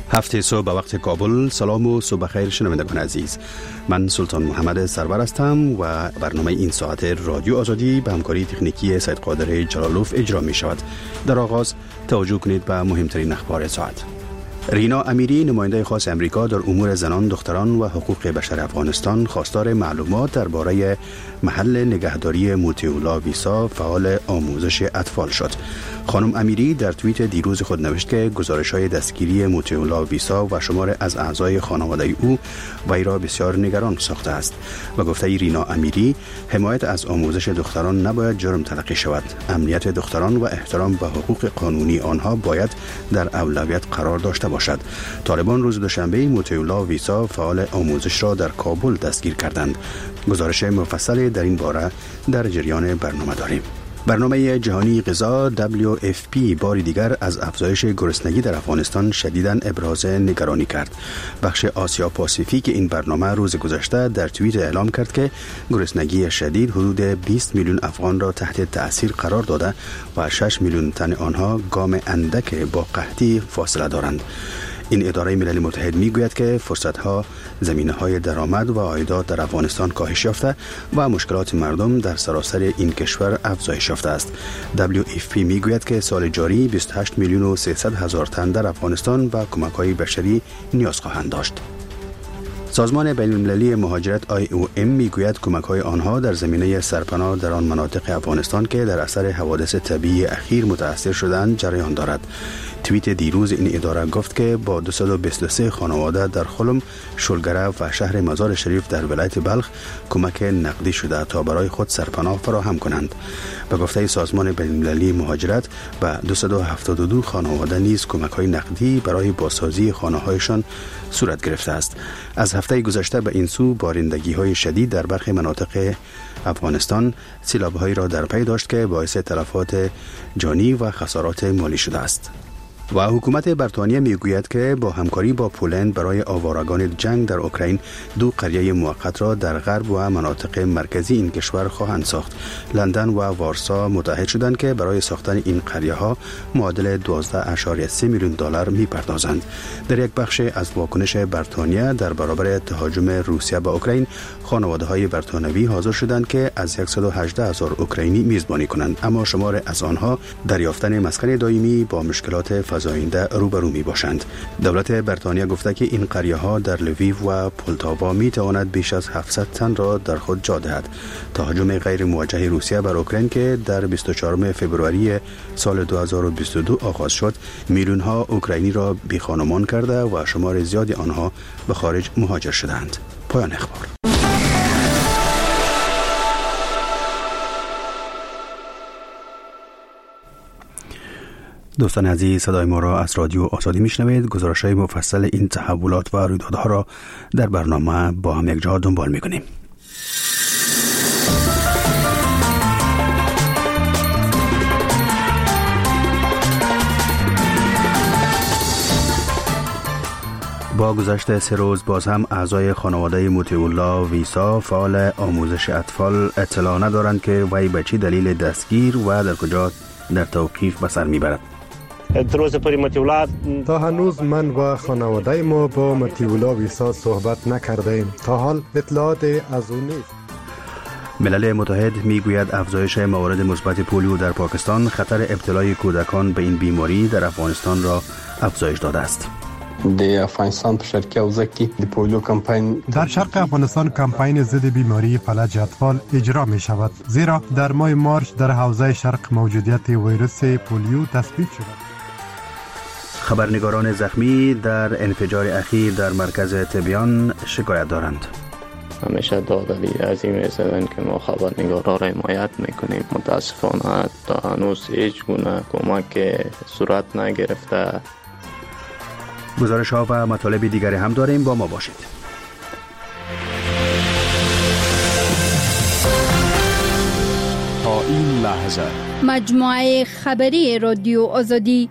هفته صبح به وقت کابل. سلام و صبح خیر شنوندگان عزیز. من سلطان محمد سرور هستم و برنامه این ساعت رادیو آزادی به همکاری تکنیکی سید قادر جلالوف اجرا می شود. در آغاز توجه کنید به مهمترین اخبار ساعت. رینا امیری، نماینده خاص امریکا در امور زنان، دختران و حقوق بشر افغانستان، خواستار معلومات درباره محل نگهداری موتیولا ویسا، فعال آموزش اطفال شد. خانم امیری در توییت دیروز خود نوشت که گزارش‌های دستگیری موتیولا ویسا و شمار از اعضای خانواده او وی را بسیار نگران ساخته است و گفته رینا امیری حمایت از آموزش دختران نباید جرم تلقی شود. امنیت دختران و احترام به حقوق قانونی آنها باید در اولویت قرار داشته باشد. طالبان روز دوشنبه موتیولا ویسا، فعال آموزش را در کابل دستگیر کردند. گزارش مفصل در این باره در جریان برنامه داریم. برنامه جهانی غذا WFP بار دیگر از افزایش گرسنگی در افغانستان شدیداً ابراز نگرانی کرد. بخش آسیا پاسیفیک این برنامه روز گذشته در توییت اعلام کرد که گرسنگی شدید حدود 20 میلیون افغان را تحت تأثیر قرار داده و 6 میلیون تن آنها گام اندک با قحطی فاصله دارند. این اداره ملل متحد میگوید که فرصت‌ها، زمینه‌های درآمد و عایدات در افغانستان کاهش یافته و مشکلات مردم در سراسر این کشور افزایش یافته است. WFP میگوید که سال جاری 28 میلیون و 300 هزار تن در افغانستان و کمک‌های بشری نیاز خواهند داشت. سازمان بین‌المللی مهاجرت IOM میگوید کمک‌های آنها در زمینه سرپناه در آن مناطق افغانستان که در اثر حوادث طبیعی اخیر متاثر شدند جریان دارد. توییت دیروز این اداره گفت که با 223 خانواده در خلم، شلگره و شهر مزار شریف در ولایت بلخ کمک نقدی شده تا برای خود سرپناه فراهم کنند. به گفته سازمان بین‌المللی مهاجرت به 272 خانواده نیز کمک‌های نقدی برای بازسازی خانه‌هایشان صورت گرفته است. از هفته گذشته به این سو بارندگی‌های شدید در برخی مناطق افغانستان سیلاب‌هایی را در پی داشت که باعث تلفات جانی و خسارات مالی شده است. و حکومت بریتانیا میگوید که با همکاری با پولند برای آوارگان جنگ در اوکراین 2 قریه موقت را در غرب و مناطق مرکزی این کشور خواهند ساخت. لندن و وارسا متحد شدند که برای ساختن این قریه ها معادل 12.3 میلیون دلار میپردازند. در یک بخش از واکنش بریتانیا در برابر تهاجم روسیه به اوکراین، خانواده های بریتانوی حاضر شدند که از 118 هزار اوکراینی میزبانی کنند، اما شمار از آنها در یافتن مسکن دائمی با مشکلات آینده روبرو می باشند. دولت بریتانیا گفته که این قریه ها در لویو و پولتاوا می تواند بیش از 700 تن را در خود جا دهد. تهاجم غیر موجه روسیه بر اوکراین که در 24 فوریه سال 2022 آغاز شد، میلیون ها اوکراینی را بی خانمان کرده و شمار زیادی آنها به خارج مهاجر شدند. پایان اخبار. دوستان عزیز، صدای ما را از رادیو آزادی میشنوید. گزارش‌های مفصل این تحولات و رویدادها را در برنامه با هم یک جا دنبال میکنیم. با گذشت 3 روز باز هم اعضای خانواده موتیولا ویسا، فعال آموزش اطفال، اطلاع ندارند که وی به چه دلیل دستگیر و در کجا در توقیف به سر میبرد. تا هنوز من و خانواده ما با موتیولا ویسا صحبت نکرده ایم. تا حال اطلاعات از او نیست. ملل متحد میگوید افزایش موارد مثبت پولیو در پاکستان خطر ابتلای کودکان به این بیماری در افغانستان را افزایش داده است. در شرق افغانستان کمپین ضد بیماری فلج اطفال اجرا می شود، زیرا در ماه مارچ در حوزه شرق موجودیت ویروس پولیو تثبیت شد. خبرنگاران زخمی در انفجار اخیر در مرکز تبیان شکایت دارند. همیشه دادلی عظیم زدن که ما خبرنگارا را حمایت میکنیم. متاسفانه تا هنوز هیچ گونه کمک صورت نگرفته. گزارش ها و مطالب دیگری هم داریم، با ما باشید. تا این لحظه مجموعه خبری رادیو آزادی.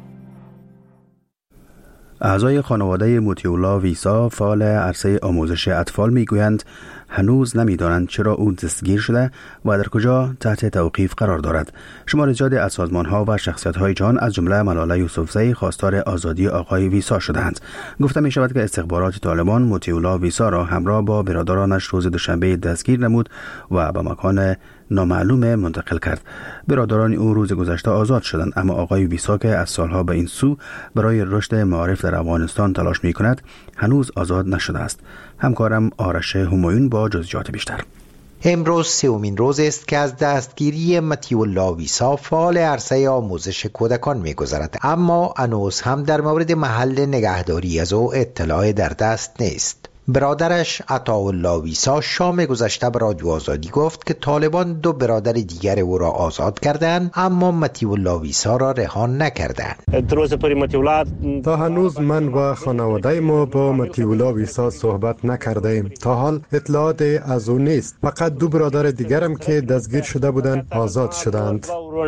اعضای خانواده موتیولا ویسا، فعال عرصه آموزش اطفال، میگویند هنوز نمی‌دانند چرا او دستگیر شده و در کجا تحت توقیف قرار دارد. شمار زیادی از سازمان‌ها و شخصیت‌های جهان از جمله ملاله یوسفزئی خواستار آزادی آقای ویسا شدند. گفته می‌شود که استخبارات طالبان مطیع الله ویسا را همراه با برادرانش روز دوشنبه دستگیر نمود و به مکان نامعلوم منتقل کرد. برادران او روز گذشته آزاد شدند، اما آقای ویسا که از سالها به این سو برای رشد معارف در افغانستان تلاش می‌کند هنوز آزاد نشده است. همکارم آرش همایون با جزئیات بیشتر. امروز سومین روز است که از دستگیری مطیع الله ویسا فعال عرصه آموزش کودکان می‌گذرد، اما هنوز هم در مورد محل نگهداری از او اطلاع در دست نیست. برادرش عطاالله ویسا شام گذشته به رادیو آزادی گفت که طالبان 2 برادر دیگر او را آزاد کردند، اما مطیع الله ویسا را رها نکردند. تا هنوز من و خانواده ما با مطیع الله ویسا صحبت نکردیم. تا حال اطلاعات از او نیست. فقط 2 برادر دیگرم که دستگیر شده بودند آزاد شدند.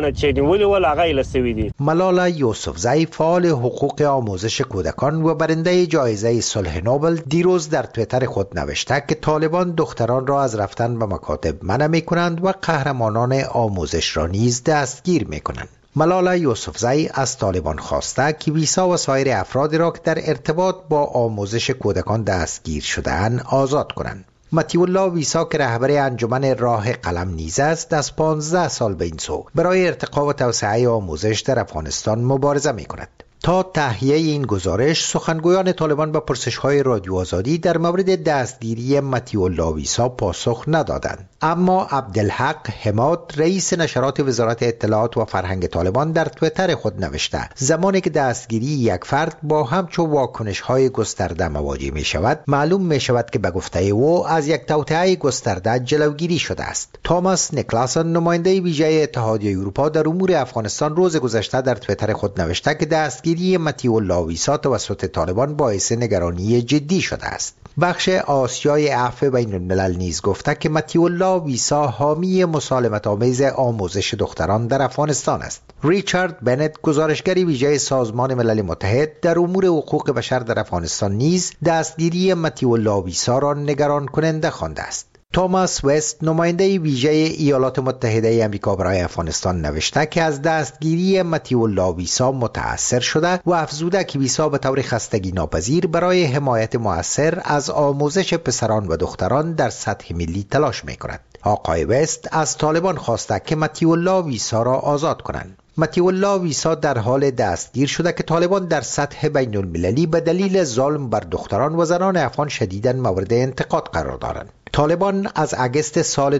ملاله یوسفزئی فعال حقوق آموزش کودکان و برنده جایزه صلح نوبل دیروز در توییتر خود نوشته که طالبان دختران را از رفتن به مکاتب منع می‌کنند و قهرمانان آموزش را نیز دستگیر می‌کنند. ملاله یوسفزئی از طالبان خواسته که ویسا و سایر افرادی را که در ارتباط با آموزش کودکان دستگیر شده‌اند آزاد کنند. مطیع الله ویسا که رهبر انجمن راه قلم نیز است، از 15 سال به این سو برای ارتقا و توسعه آموزش در افغانستان مبارزه می‌کند. تا تهیه این گزارش سخنگویان طالبان به پرسش‌های رادیو آزادی در مورد دستگیری مطیع الله ویسا پاسخ ندادند، اما عبدالحق حماد رئیس نشرات وزارت اطلاعات و فرهنگ طالبان در توییتر خود نوشته زمانی که دستگیری یک فرد با همچون واکنش‌های گسترده مواجه می‌شود، معلوم می‌شود که به گفته او از یک توطئه گسترده جلوگیری شده است. توماس نیکلاسن نماینده ویژه اتحادیه اروپا در امور افغانستان روز گذشته در توییتر خود نوشته که دستگیری مطیع الله ویسا توسط طالبان باعث نگرانی جدی شده است. بخش آسیای عفو بین الملل نیز گفته که مطیع الله ویسا حامی مسالمت آمیز آموزش دختران در افغانستان است. ریچارد بنت گزارشگر ویژه سازمان ملل متحد در امور حقوق بشر در افغانستان نیز دستگیری مطیع الله ویسا را نگران کننده خوانده است. توماس وست نماینده ویژه ایالات متحده آمریکا برای افغانستان نوشته که از دستگیری مطیع الله ویسا متأثر شده و افزوده که ویسا به طور خستگی ناپذیر برای حمایت مؤثر از آموزش پسران و دختران در سطح ملی تلاش می‌کند. آقای وست از طالبان خواسته که مطیع الله ویسا را آزاد کنند. مطیع الله ویسا در حال دستگیر شده که طالبان در سطح بین المللی به دلیل ظلم بر دختران و زنان افغان شدیداً مورد انتقاد قرار دارند. طالبان از اگست سال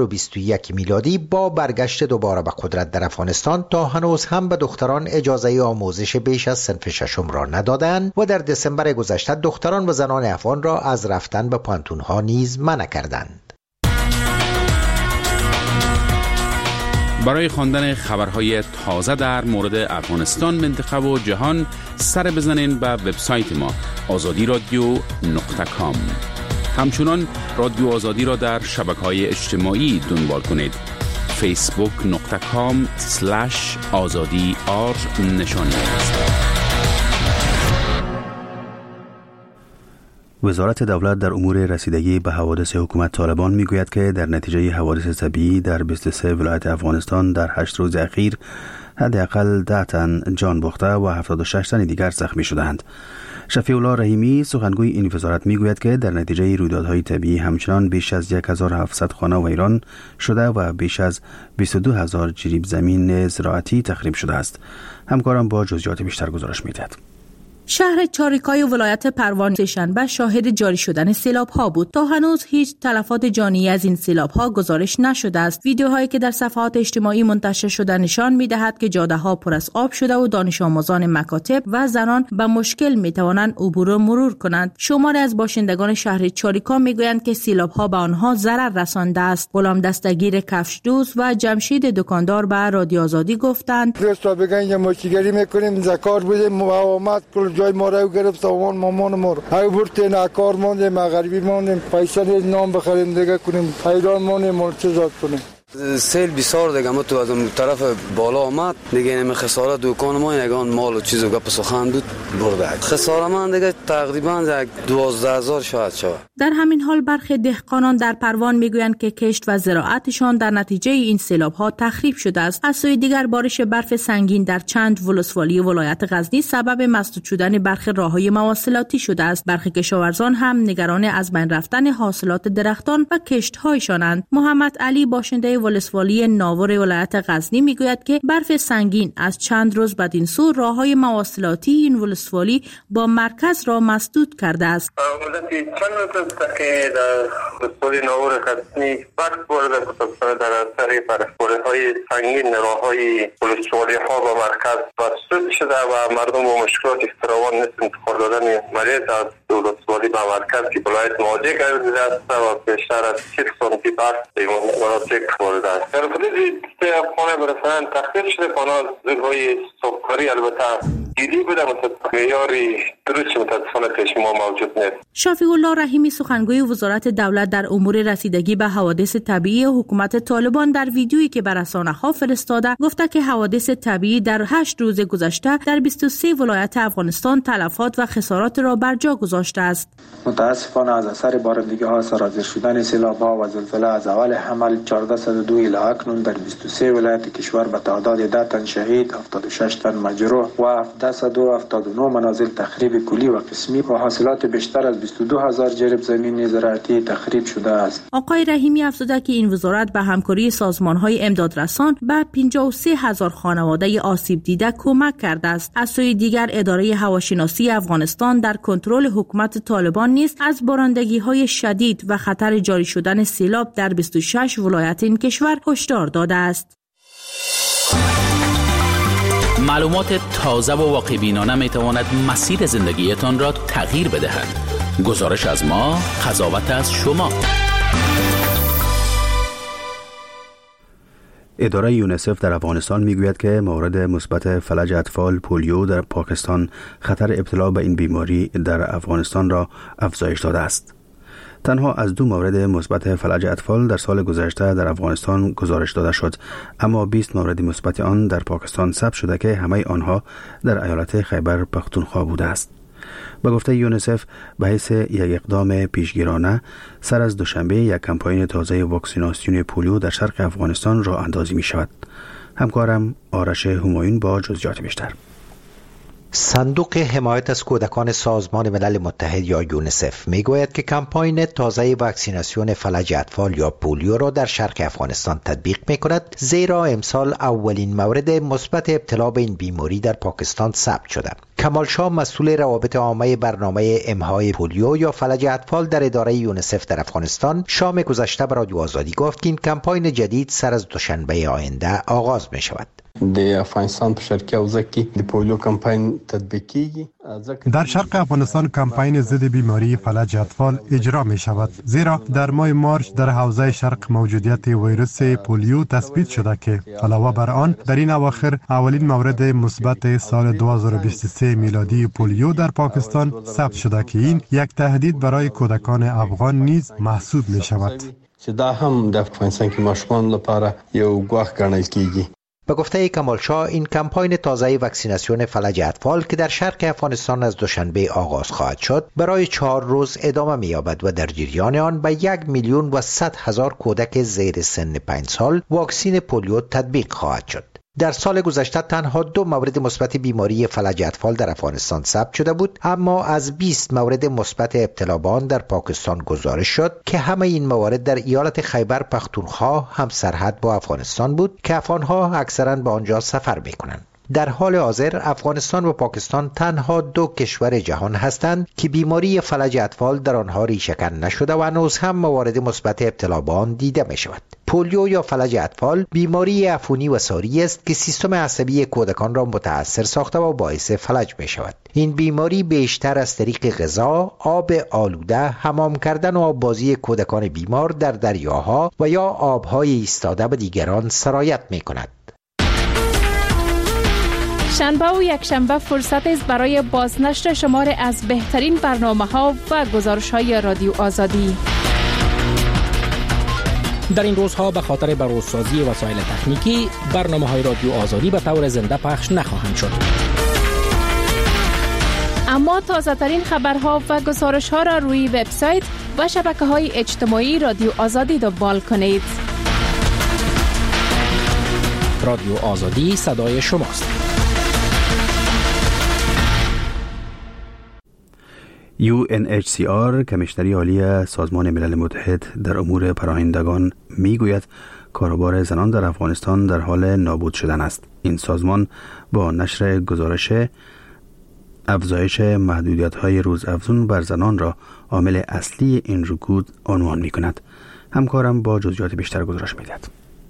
2021 میلادی با برگشت دوباره به قدرت در افغانستان تا هنوز هم به دختران اجازه آموزش بیش از صنف ششم را ندادند و در دسامبر گذشته دختران و زنان افغان را از رفتن به پانتون‌ها نیز منع کردند. برای خواندن خبرهای تازه در مورد افغانستان، منطقه و جهان سر بزنین به وبسایت ما azadiradio.com. همچنان رادیو آزادی را در شبکه‌های اجتماعی دنبال کنید. facebook.com/azadi_r نشانی است. وزارت دولت در امور رسیدگی به حوادث حکومت طالبان میگوید که در نتیجه حوادث طبیعی در 23 ولایت افغانستان در 8 روز اخیر حداقل 10 تن جان باخته و 76 تن دیگر زخمی شدند. شفیع الله رحیمی سخنگوی این وزارت میگوید که در نتیجه رویدادهای طبیعی همچنان بیش از 1700 خانه ویران شده و بیش از 22000 جریب زمین زراعتی تخریب شده است. همکارم با جزئیات بیشتر گزارش میدهد. شهر چاریکای ولایت پروان سه‌شنبه شاهد جاری شدن سیلاب‌ها بود. تا هنوز هیچ تلفات جانی از این سیلاب‌ها گزارش نشده است. ویدیوهایی که در صفحات اجتماعی منتشر شده نشان می‌دهد که جاده‌ها پر از آب شده و دانش آموزان مکاتب و زنان به مشکل می‌توانند عبور و مرور کنند. شماری از باشندگان شهر چاریکا می‌گویند که سیلاب‌ها به آنها ضرر رسانده است. غلام دستگیر کفشدوز و جمشید دکاندار به رادیو آزادی گفتند: "دوستا بگن ماچیگری می‌کنیم، زکات بدیم، مقاومت جای ما رو گرفت سامان مامان ما رو های برتین اکار ماندیم مغربی ماندیم پیسه نام بخریم دیگه کنیم حیران ماندیم چه زاد کنیم". سیل بسیار دیگه ما تو از اون طرف بالا آمد دیگه این خسارت دکان ما یگان مال و چیز و گپ سخن بود برده. خسارت من دیگه تقریبا 12,000 شاید شود. در همین حال برخی دهقانان در پروان میگویند که کشت و زراعتشان در نتیجه این سیلاب‌ها تخریب شده است. از سوی دیگر بارش برف سنگین در چند ولسوالی ولایت غزنی سبب مسدود شدن برخی راه‌های مواصلاتی شده است. برخی کشاورزان هم نگران از بین رفتن حاصلات درختان و کشت‌هایشانند. محمد علی باشنده ولسوالی ناور ولایت غزنی میگوید که برف سنگین از چند روز بدین سو راه‌های مواصلاتی این ولسوالی با مرکز را مسدود کرده است. مدتی چند روز است که در ولسوالی ناور غزنی برف وارد شده در اثر برف‌باری‌های سنگین راه‌های ولسوالی‌ها با مرکز مسدود شده و مردم با مشکلات فراوان نسبت انتقال دادن مریض از ولسوالی به مرکز که ولایت مواجه گردیده است و بیشتر از 60 سانتی برف به مناطق وارد است. در حدود خانه برسان تخفیف شده کانال زیرهای صبحکاری البته گیری بوده معیاری درست متاسفانه پیش ما موجود نیست. شفیع الله رحیمی سخنگوی وزارت دولت در امور رسیدگی به حوادث طبیعی حکومت طالبان در ویدیویی که به رسانه‌ها فرستاده گفته که حوادث طبیعی در 8 روز گذشته در 23 ولایت افغانستان تلفات و خسارات را بر جا گذاشته است. متاسفانه از اثر بارندگی‌ها سرازیر شدن سیلاب‌ها و زلزله از اول حمل 1402 الی اکنون در 23 ولایت کشور به تعداد 10 تن شهید، 76 تن مجروح و 1779 منازل تخریب کلی و قسمی و حاصلات بیشتر از 22,000 جریب زمین زراعتی تخریب شده است. آقای رحیمی افزوده که این وزارت به همکاری سازمان‌های امدادرسان به 53,000 خانواده آسیب دیده کمک کرده است. از سوی دیگر اداره هواشناسی افغانستان در کنترل حکومت طالبان نیز از بارندگی‌های شدید و خطر جاری شدن سیلاب در 26 ولایت این کشور هشدار داده است. معلومات تازه و واقع‌بینانه می‌تواند مسیر زندگیتان را تغییر بدهد. گزارش از ما، قضاوت از شما. اداره یونیسف در افغانستان میگوید که موارد مثبت فلج اطفال پولیو در پاکستان خطر ابتلا به این بیماری در افغانستان را افزایش داده است. تنها از 2 مورد مثبت فلج اطفال در سال گذشته در افغانستان گزارش داده شد، اما 20 مورد مثبت آن در پاکستان ثبت شده که همه آنها در ایالت خیبر پختونخوا بوده است. به گفته یونیسف به حیث یک اقدام پیشگیرانه سر از دوشنبه یک کمپاین تازه واکسیناسیون پولیو در شرق افغانستان راه اندازی می شود. همکارم آرش همایون با جزئیات بیشتر. صندوق حمایت از کودکان سازمان ملل متحد یا یونیسف میگوید که کمپاین تازه واکسیناسیون فلج اطفال یا پولیو را در شرق افغانستان تطبیق میکند، زیرا امسال اولین مورد مثبت ابتلا به این بیماری در پاکستان ثبت شده. کمال شاه مسئول روابط عامه برنامه امهای پولیو یا فلج اطفال در اداره یونیسف در افغانستان شام گذشته به رادیو آزادی گفت که این کمپاین جدید سر از دوشنبه آینده آغاز می شود. در افغانستان په شرقي حوزه کې د پولیو کمپاین تطبیق کیږي. در شرق افغانستان کمپاین ضد بیماری فلج اطفال اجرا می شود، زیرا در ماه مارچ در حوزه شرق موجودیت ویروس پولیو تثبیت شده که علاوه بر آن در این اواخر اولین مورد مثبت سال 2023 میلادی پولیو در پاکستان ثبت شده که این یک تهدید برای کودکان افغان نیز محسوب می شود. چې دا هم د افغانستان کې ماشومان لپاره یو ګواښ ګڼل کیږي. به گفته کمال شاه این کمپاین تازه واکسیناسیون فلج اطفال که در شرق افغانستان از دوشنبه آغاز خواهد شد برای 4 روز ادامه می‌یابد و در جریان آن به 1,100,000 کودک زیر سن 5 سال واکسین پولیو تطبیق خواهد شد. در سال گذشته تنها 2 مورد مثبت بیماری فلج اطفال در افغانستان ثبت شده بود، اما از 20 مورد مثبت ابتلا به آن در پاکستان گزارش شد که همه این موارد در ایالت خیبر پختونخوا هم سرحد با افغانستان بود که افغانها اکثرا به آنجا سفر می‌کنند. در حال حاضر افغانستان و پاکستان تنها 2 کشور جهان هستند که بیماری فلج اطفال در آنها ریشه‌کن نشده و هنوز هم موارد مثبت ابتلا به آن دیده می شود. پولیو یا فلج اطفال بیماری عفونی و ساری است که سیستم عصبی کودکان را متاثر ساخته و باعث فلج می شود. این بیماری بیشتر از طریق غذا، آب آلوده، حمام کردن و آببازی کودکان بیمار در دریاها و یا آبهای ایستاده به دیگران سرایت می کند. شنبه و یکشنبه فرصت است برای بازنشر شمار از بهترین برنامه‌ها و گزارش‌های رادیو آزادی. در این روزها به خاطر بروزسازی وسایل تکنیکی برنامه‌های رادیو آزادی به طور زنده پخش نخواهند شد. اما تازه‌ترین خبرها و گزارش‌ها را روی وبسایت و شبکه‌های اجتماعی رادیو آزادی دنبال کنید. رادیو آزادی صدای شماست. UNHCR کمیشنری عالی سازمان ملل متحد در امور پناهندگان میگوید کاروبار زنان در افغانستان در حال نابود شدن است. این سازمان با نشر گزارش افزایش محدودیت‌های روزافزون بر زنان را عامل اصلی این رکود عنوان می‌کند. همکارم با جزئیات بیشتر گزارش می‌دهد.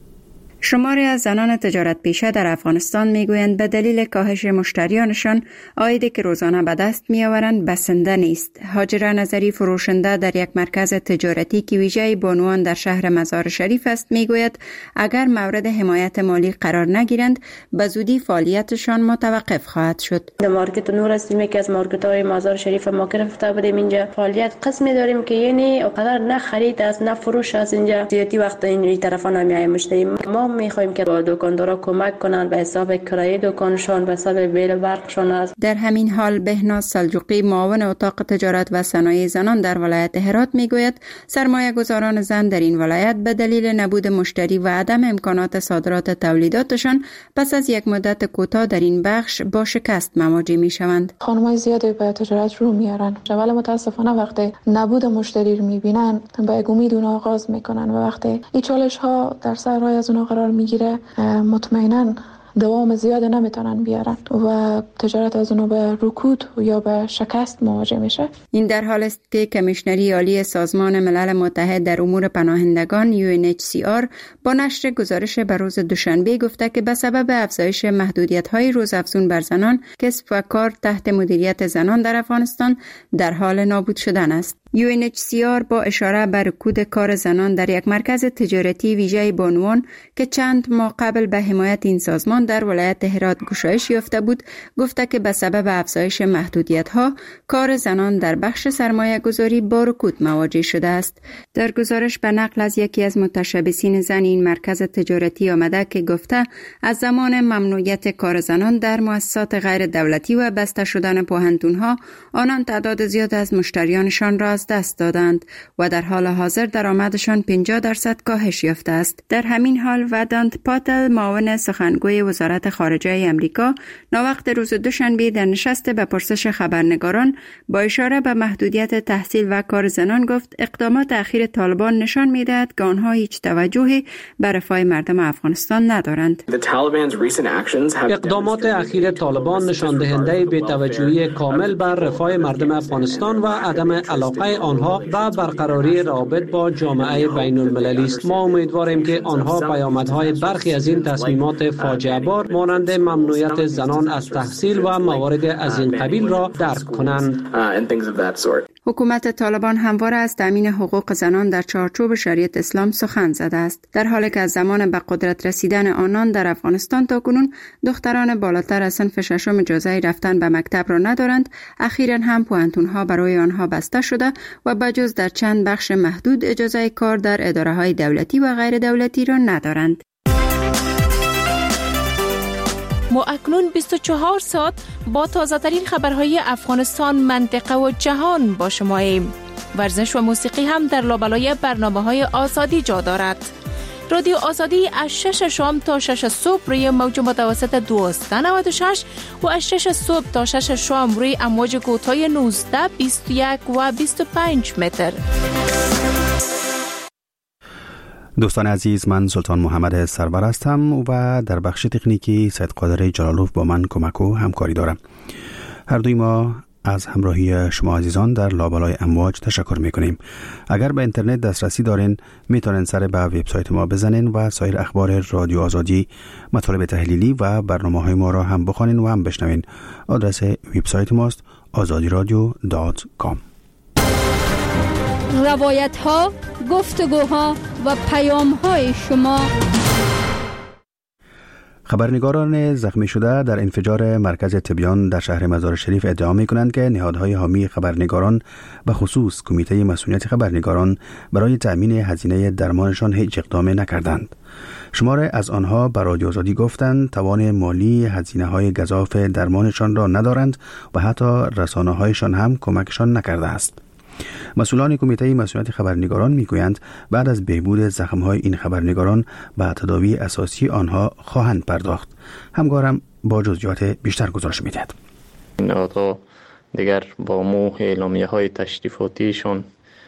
شماری از زنان تجارت پیشه در افغانستان میگویند به دلیل کاهش مشتریانشان عایدی که روزانه به دست میآورند بسنده نیست. هاجره نظری فروشنده در یک مرکز تجارتی که ویژه بانوان در شهر مزار شریف است میگوید اگر مورد حمایت مالی قرار نگیرند به زودی فعالیتشان متوقف خواهد شد. در مارکت نور هستیم که از مارکت های مزار شریف ما گرفته بودیم. اینجا فعالیت قسمی داریم که یعنی اونقدر نه خرید است نه فروش است. اینجا زیادی وقت این طرفا نمیایم مشتری. ما میخوایم که با دکاندارا کمک کنند به حساب کرایه دکانشان، به حساب بیل برقشان است. در همین حال بهناز سلجوقی معاون اتاق تجارت و صنایع زنان در ولایت هرات میگوید سرمایه گذاران زن در این ولایت به دلیل نبود مشتری و عدم امکانات صادرات تولیداتشان پس از یک مدت کوتاه در این بخش با شکست مواجه میشوند. خانم‌های زیادی به تجارت رو میارن، ولی متاسفانه وقتی نبود مشتری رو میبینن با یک امید اون آغاز میکنن و وقتی این چالش ها در سر راه از اون قرار میگیره مطمئناً دوام زیاد نمیتونن بیارن و تجارت از اونو به رکود یا به شکست مواجه میشه. این در حال است که کمیشنری عالی سازمان ملل متحد در امور پناهندگان UNHCR با نشر گزارش بر روز دوشنبه گفته که به سبب افزایش محدودیت‌های روزافزون بر زنان کسب و کار تحت مدیریت زنان در افغانستان در حال نابود شدن است. UNHCR با اشاره بر رکود کار زنان در یک مرکز تجارتی ویژه بانوان که چند ماه قبل به حمایت این سازمان در ولایت هرات گشایش یافته بود، گفته که به سبب افزایش محدودیت‌ها کار زنان در بخش سرمایه گذاری با رکود مواجه شده است. در گزارش به نقل از یکی از متشبثین زن این مرکز تجارتی آمده که گفته از زمان ممنوعیت کار زنان در مؤسسات غیر دولتی و بسته شدن پوهنتون‌ها آنان تعداد زیاد از مشتریانشان را از دست دادند و در حال حاضر درآمدشان 50% کاهش یافته است. در همین حال ودانت پاتل معاون سخنگوی وزارت خارجه امریکا ناوقت روز دوشنبه در نشست به پرسش خبرنگاران با اشاره به محدودیت تحصیل و کار زنان گفت اقدامات اخیر طالبان نشان می‌دهد که آنها هیچ توجهی به رفاه مردم افغانستان ندارند. اقدامات اخیر طالبان نشان دهنده بی‌توجهی کامل بر رفاه مردم افغانستان و عدم علاقه آنها به برقراری روابط با جامعه بین المللی است. ما امیدواریم که آنها پیامدهای برخی از این تصمیمات فاجعه بار مانند ممنوعیت زنان از تحصیل و موارد از این قبیل را درک کنند. حکومت طالبان همواره از تامین حقوق زنان در چارچوب شریعت اسلام سخن زده است، در حالی که از زمان به قدرت رسیدن آنان در افغانستان تاکنون دختران بالاتر از صنف ششم اجازه رفتن به مکتب را ندارند. اخیراً هم پوهنتون‌ها برای آنها بسته شده و بجز در چند بخش محدود اجازه کار در اداره‌های دولتی و غیر دولتی را ندارند. ما اکنون 24 ساعت با تازه‌ترین خبرهای افغانستان، منطقه و جهان با شماییم. ورزش و موسیقی هم در لابلای برنامه‌های آزادی جا دارد. رادیو آزادی از 6 شام تا 6 صبح روی موج متوسط 1296 و از 6 صبح تا 6 شام روی امواج کوتاه 19، 21 و 25 متر. دوستان عزیز، من سلطان محمد سرور هستم و در بخش تکنیکی سید قادر جلالوف با من کمک و همکاری دارم. هر دوی ما از همراهی شما عزیزان در لابلای امواج تشکر میکنیم. اگر به اینترنت دسترسی دارین میتونین سر به وبسایت ما بزنین و سایر اخبار رادیو آزادی، مطالب تحلیلی و برنامه‌های ما را هم بخوانین و هم بشنوین. آدرس وبسایت ماست azadiradio.com. روایت ها، گفتگوها و پیام های شما. خبرنگاران زخمی شده در انفجار مرکز تبیان در شهر مزار شریف ادعا می‌کنند که نهادهای حامی خبرنگاران به خصوص کمیته مسئولیت خبرنگاران برای تأمین هزینه درمانشان هیچ اقدامی نکردند. شمار از آنها به رادیو آزادی گفتند توان مالی هزینه‌های گزاف درمانشان را ندارند و حتی رسانه‌هایشان هم کمکشان نکرده است. مسئولان کمیته مسئولیت خبرنگاران میگویند بعد از بهبود زخم‌های این خبرنگاران به تداوی اساسی آنها خواهند پرداخت. همکارم با جزئیات بیشتر گزارش می‌دهد. نهادها دیگر با اعلامیه‌های تشریفاتیشون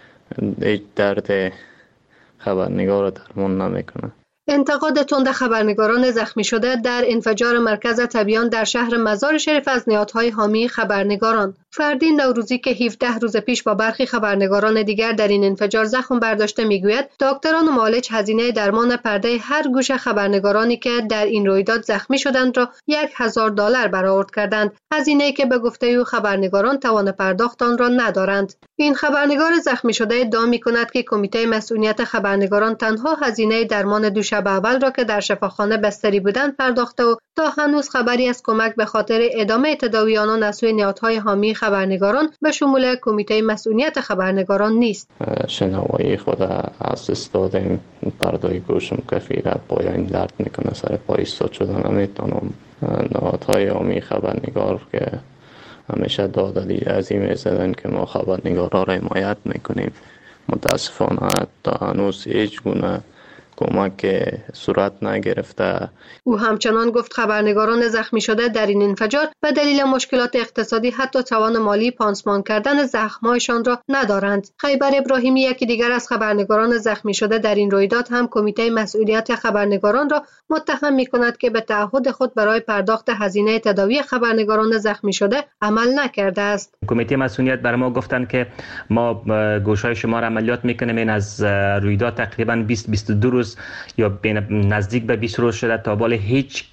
هیچ درد خبرنگار را درمان نمی‌کنند. انتقاد تند خبرنگاران زخمی شده در انفجار مرکز تبیان در شهر مزار شریف از نهادهای حامی خبرنگاران. فردین نوروزی که 17 روز پیش با برخی خبرنگاران دیگر در این انفجار زخم برداشته میگوید دکتران و معالج هزینه درمان پرده هر گوشه خبرنگارانی که در این رویداد زخمی شدند را $1000 برآورد کردند، هزینه‌ای که به گفته او خبرنگاران توان پرداخت آن را ندارند. این خبرنگار زخمی شده ادعا می‌کند که کمیته مسئولیت خبرنگاران تنها هزینه درمان دوشب اول را که در شفاخانه بستری بودند پرداخته و تا هنوز خبری از کمک به خاطر ادامه تداوی آنان از سوی نهادهای حامی خبرنگاران به شمول کمیته مسئولیت خبرنگاران نیست. شنوایی خود از دست دادیم، پردای گوشم کفیره پایان درد میکنه، سر پای ایستاد شدن نمیتونم. نهادهای حامی خبرنگار که همیشه دادلی عظیمی زدن که ما خبرنگارا را حمایت میکنیم، متاسفانه تا هنوز هیچ گونه کمک صورت نگرفته. او همچنان گفت خبرنگاران زخمی شده در این انفجار به دلیل مشکلات اقتصادی حتی توان مالی پانسمان کردن زخم‌هایشان را ندارند. خیبر ابراهیمی یکی دیگر از خبرنگاران زخمی شده در این رویداد هم کمیته مسئولیت خبرنگاران را متهم می‌کند که به تعهد خود برای پرداخت هزینه تداوی خبرنگاران زخمی شده عمل نکرده است. کمیته مسئولیت برای ما گفتند که ما گوشهای شما را عملیات می‌کنیم. این از رویداد تقریباً 20-22 روز یا نزدیک به 20 روز شده تا بالا هیچ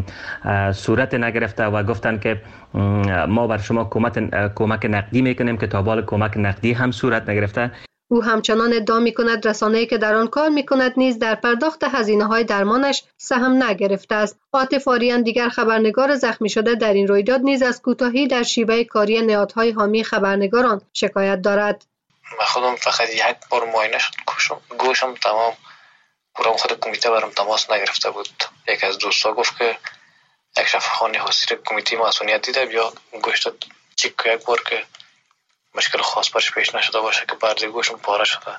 صورت نگرفته و گفتن که ما بر شما کمک نقدی میکنیم که تا بالا کمک نقدی هم صورت نگرفته. او همچنان ادعا میکند رسانه‌ای که در آن کار میکند نیز در پرداخت هزینه‌های درمانش سهم نگرفته است. عاطف آریان دیگر خبرنگار زخمی شده در این رویداد نیز از کوتاهی در شیوه کاری نهادهای حامی خبرنگاران شکایت دارد. من خودم فقط یک بار معاینه شد گوشم تمام پورم خود کمیته برام تماس نگرفته بود. یک از دوستا گفت که یک شفاخانه حاصل کمیته مسئولیت دیده بیا گوشت چک یک بار که مشکل خاص برش پیش نشده باشه که پرده گوشم پاره شده.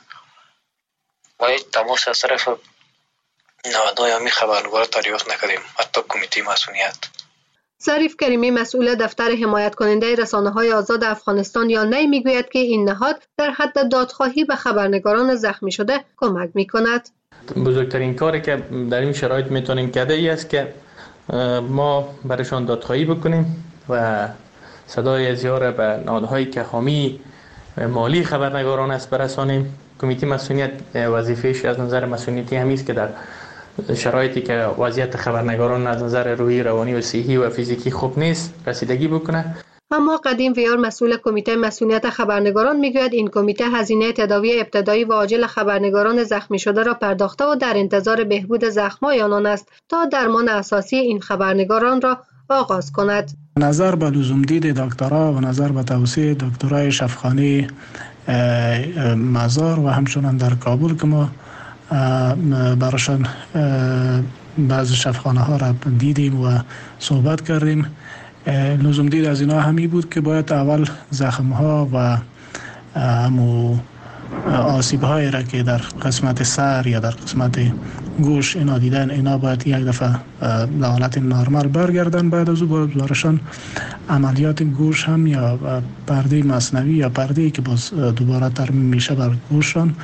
ما هیچ تماس از طرف نهادهای حامی خبرنگار دریافت نکردیم، حتی کمیته مسئولیت. ظریف کریمی مسئول دفتر حمایت کننده رسانه‌های آزاد افغانستان یا نی میگوید که این نهاد در حد دادخواهی به خبرنگاران زخمی شده کمک میکند. بزرگترین کاری که در این شرایط میتونیم کرده ای است که ما برایشان دادخواهی بکنیم و صدای اذیار به نهادهایی که حامی مالی خبرنگاران است برسانیم. کمیته مسئولیت وظیفه‌اش از نظر مسئولیتی همین است که در شرایطی که وضعیت خبرنگاران از نظر روحی، روانی و صحی و فیزیکی خوب نیست رسیدگی بکنه. اما قدیم ویار مسئول کمیته مسئولیت خبرنگاران میگوید این کمیته هزینه تداوی ابتدایی و عاجل خبرنگاران زخمی شده را پرداخته و در انتظار بهبود زخم‌های آنان است تا درمان اساسی این خبرنگاران را آغاز کند. نظر به لزومدید دکترا و نظر به توسعه دکترای شفاخانه مزار و همچنان در کابل که ما براشان بعض شفاخانه ها را دیدیم و صحبت کردیم، لزوم دید از اینا همی بود که باید اول زخم ها و همو آسیب های را که در قسمت سر یا در قسمت گوش اینا دیدن، اینا باید یک دفعه به حالت نرمال برگردن. بعد از او باید براشان عملیات گوش هم یا پرده مصنوی یا پرده که باز دوباره ترمیم میشه بر گوششان،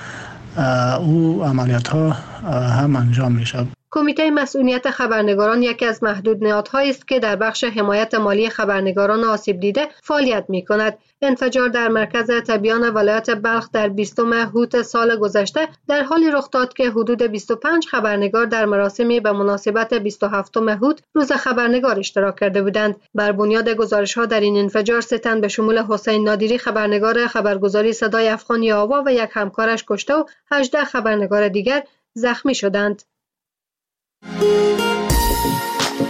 او عملیات ها هم انجام میشه. کمیته مسئولیت خبرنگاران یکی از محدود نهادهایی است که در بخش حمایت مالی خبرنگاران آسیب دیده فعالیت می‌کند. انفجار در مرکز تبیان ولایت بلخ در 20 هوت سال گذشته در حالی رخ داد که حدود 25 خبرنگار در مراسمی به مناسبت 27 هوت روز خبرنگار اشتراک کرده بودند. بر بنیاد گزارش‌ها در این انفجار 3 تن به شمول حسین نادری خبرنگار خبرگزاری صدای افغان آوا و یک همکارش کشته و 18 خبرنگار دیگر زخمی شدند.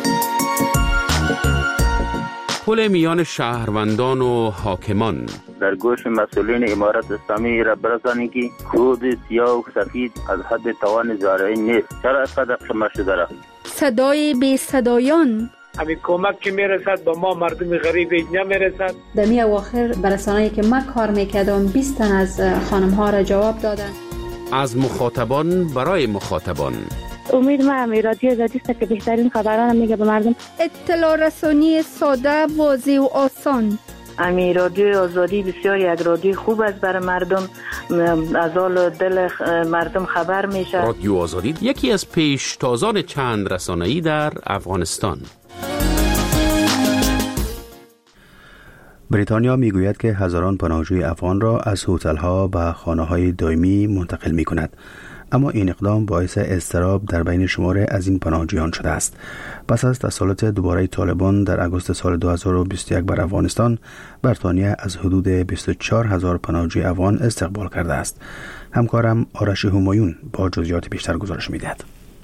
پل میان شهروندان و حاکمان. در گوش مسئولین امارت اسلامی را برسانید که خود سیاه و سفید از حد توان زارعی نیست. چرا اینقدر قمه شده را؟ صدای بی صدایان. همین کمک که میرسد به ما مردم غریب نمیرسد. در می اواخر برسانه‌ای که من کار میکردم 20 تن از خانم ها را جواب دادن. از مخاطبان برای مخاطبان. امید ما رادیو آزادی است که بهترین خبران میگه به مردم. اطلاع رسانی ساده، واضح و آسان. امی رادیو آزادی بسیار یک رادیو خوب است برای مردم، از حال دل مردم خبر میشه. رادیو آزادی یکی از پیشتازان چند رسانه‌ای در افغانستان. بریتانیا میگوید که هزاران پناهجوی افغان را از هتل‌ها به خانه‌های دائمی منتقل می‌کند، اما این اقدام باعث اضطراب در بین شمار از این پناهجویان شده است. پس از تسلط دوباره طالبان در اگوست سال 2021 بر افغانستان، بریتانیا از حدود 24,000 پناهجوی افغان استقبال کرده است. همکارم آرش همایون با جزئیات بیشتر گزارش می‌دهد.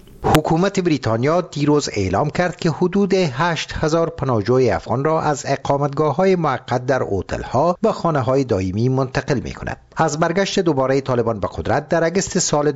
حکومت بریتانیا دیروز اعلام کرد که حدود 8,000 پناهجوی افغان را از اقامتگاه‌های موقت در هتل‌ها به خانه‌های دائمی منتقل می‌کند. از برگشت دوباره طالبان به قدرت در اگست سال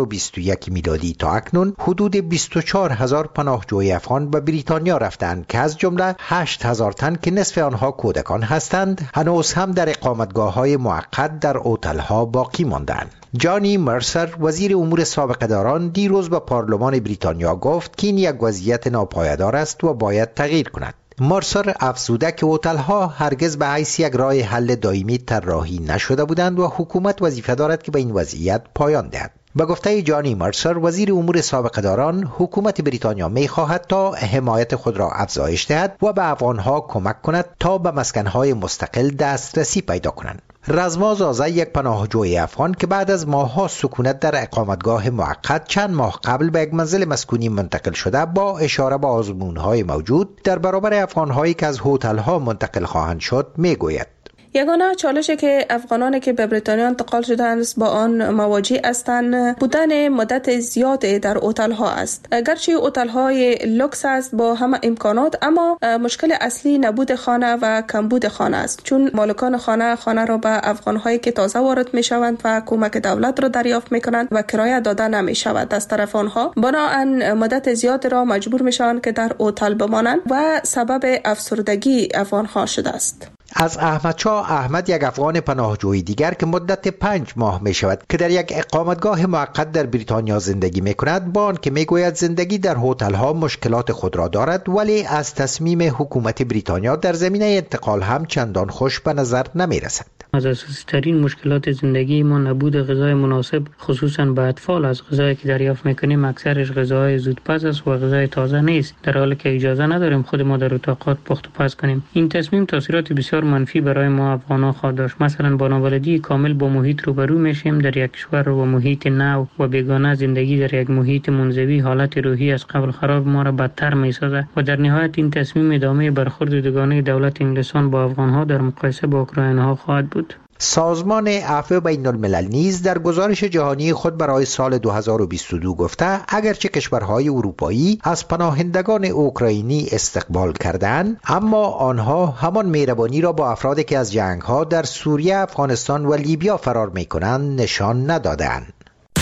2021 میلادی تا اکنون حدود 24,000 پناهجوی افغان به بریتانیا رفتند که از جمله 8,000 تن که نصف آنها کودکان هستند هنوز هم در اقامتگاه‌های موقت در هتل‌ها باقی ماندند. جانی مرسر وزیر امور سابقه داران دیروز به پارلمان بریتانیا گفت که این یک وضعیت ناپایدار است و باید تغییر کند. مرسر افزوده که هتل‌ها هرگز به حیث یک راه حل دائمی طراحی نشده بودند و حکومت وظیفه دارد که به این وضعیت پایان دهد. به گفته جانی مرسر وزیر امور سابقه داران، حکومت بریتانیا می‌خواهد تا حمایت خود را افزایش دهد و به افغان‌ها کمک کند تا به مسکن‌های مستقل دسترسی پیدا کنند. رزما زازه یک پناهجوی افغان که بعد از ماه‌ها سکونت در اقامتگاه موقت چند ماه قبل به یک منزل مسکونی منتقل شده، با اشاره به آزمون‌های موجود در برابر افغان‌هایی که از هتل‌ها منتقل خواهند شد میگوید. یگانه چالشی که افغانانی که به بریتانیا انتقال شدند با آن مواجه هستند بودن مدت زیادی در هتل‌ها است. اگرچه هتل‌های لوکس است با همه امکانات، اما مشکل اصلی نبود خانه و کمبود خانه است، چون مالکان خانه را به افغان‌هایی که تازه وارد می‌شوند و کمک دولت را دریافت می‌کنند و کرایه داده نمی‌شود از طرف آنها. بنابراین مدت زیاد را مجبور می‌شوند که در هتل بمانند و سبب افسردگی افغان‌ها شده است. از احمدشاه احمد، یک افغان پناهجوی دیگر که مدت 5 ماه می شود که در یک اقامتگاه موقت در بریتانیا زندگی می کند، با آنکه می گوید زندگی در هتل ها مشکلات خود را دارد، ولی از تصمیم حکومت بریتانیا در زمینه انتقال هم چندان خوش به نظر نمی رسد. از اساسی ترین مشکلات زندگی ما نبود غذای مناسب، خصوصا به اطفال. از غذایی که دریافت میکنیم اکثرش غذاهای زودپز است و غذای تازه نیست، در حالی که اجازه نداریم خود ما در اتاقات پخت و پز کنیم. این تصمیم تاثیرات بسیار منفی برای ما افغان‌ها خواهد داشت. مثلا با نابلدی کامل با محیط روبرو میشیم. در یک کشور و محیط نو و بیگانه زندگی در یک محیط منزوی حالت روحی از قبل خراب ما را بدتر میسازد و در نهایت این تصمیم ادامه برخورد دوگانه دولت انگلستان با افغان‌ها در مقایسه با اوکراینی‌ها خواهد بود. سازمان عفو بین الملل نیز در گزارش جهانی خود برای سال 2022 گفته اگرچه کشورهای اروپایی از پناهندگان اوکراینی استقبال کردند، اما آنها همان مهربانی را با افرادی که از جنگ‌ها در سوریه، افغانستان و لیبیا فرار می‌کنند نشان ندادند.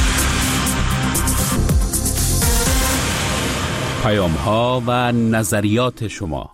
پیام‌ها و نظریات شما.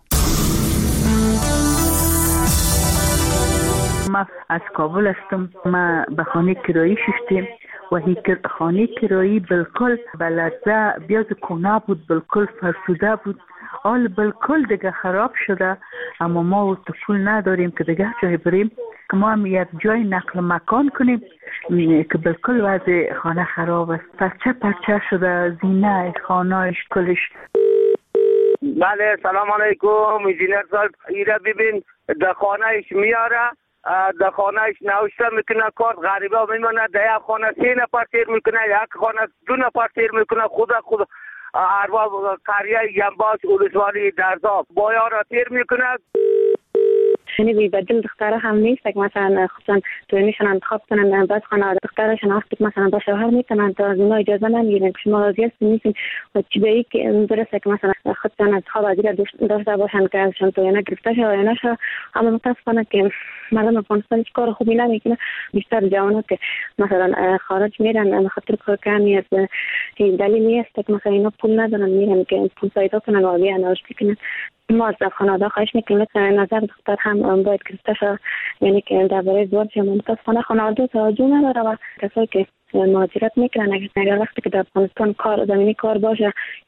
ما از کابل هستم. ما به خانه کرایی شدیم و این خانه کرایی بالکل بلده بیاز کنه بود، بالکل فرسوده بود، حال بالکل دیگه خراب شده. اما ما پول نداریم که دیگه جای بریم که ما هم یک جای نقل مکان کنیم که بالکل وضع خانه خراب است، پرچه شده، زینه خانهش کلش. بله سلام علیکم انجینر صاحب، ایره ببین در خانهش میاره، در خانهش نوشته میکنه کارت غریبه میمونه، در یک خانه 3 نفر تیر میکنه، یک خانه 2 نفر تیر میکنه. خدا ارباب قریه ینباش ولسوالی درزاب بایا را تیر میکنه. یعنی بی بدل دختره هم نیست که مثلا خصوصا توینشون انتخاب کنن، بعد خانه دخترشون وقتی مثلا با شوهر میتونن تا از اونا اجازه نمیگیرن که شما راضی هستین نیستین و چی به این که درسته که مثلا خودشان انتخاب وزیر داشته باشند که ازشان تویانه گرفته شد و یا نشه. اما متاسفانه که مردم افغانستان هیچ کار خوبی نمیکنه. بیشتر جوانات که مثلا خارج میرن به خاطر کار کردن است، دلیلی است که مثلا اینا پول ندارن میرن که پول پیدا کنن و بیان رشد کنن. ما از خانواده خواهش میکنیم که نظر دختر هم باید گرفته شد، یعنی که درباره ازدواج متاسفانه خانواده توجه نداره و کسایی که مهاجرت میکنن اگر وقتی که در افغانستان کار زمینی کار باشه